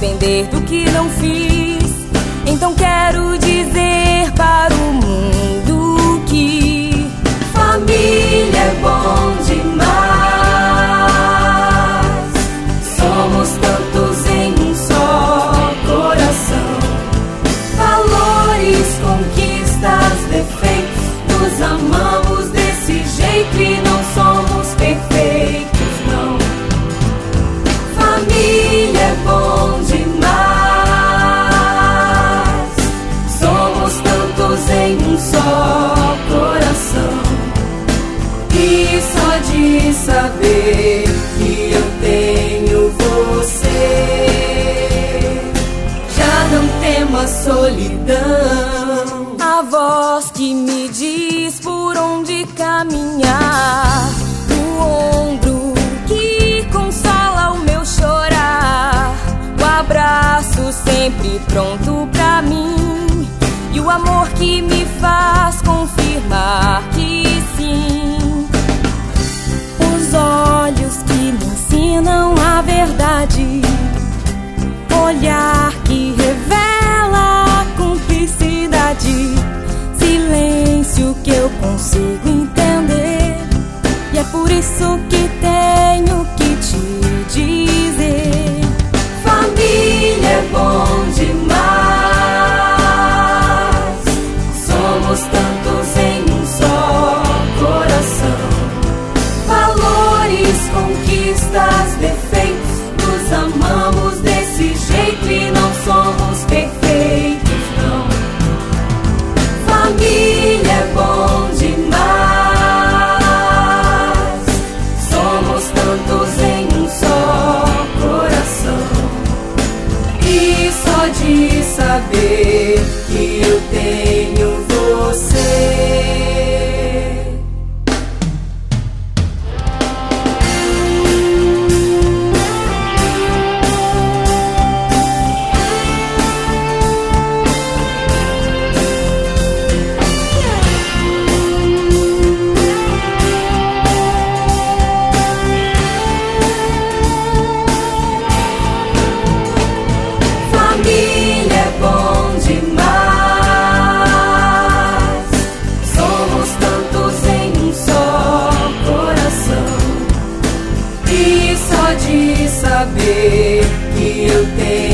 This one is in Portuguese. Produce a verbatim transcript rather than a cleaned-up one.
arrepender do que não fiz. Então quero dizer para o mundo que família é bom demais. Somos tantos em um só coração. Valores, conquistas, defeitos, nos amamos desse jeito e não somos perfeitos, não. Família é bom demais. Somos tantos em um só coração. E só de saber que eu tenho você, já não temo a solidão. A voz que me diz por onde caminhar, o ombro que consola o meu chorar, o abraço sempre pronto pra mim, e o amor que me faz confirmar que sim. Os olhos que me ensinam a verdade, olhar que revela a cumplicidade, silêncio que eu consigo entender, e é por isso que tenho que te dizer: família é bom demais. Somos tantos em um só coração. Valores, conquistas, defeitos, nos amamos desse jeito e não somos perfeitos, não. Família é bom demais. Somos tantos em um só coração. E só de saber que eu tenho você, saber que eu tenho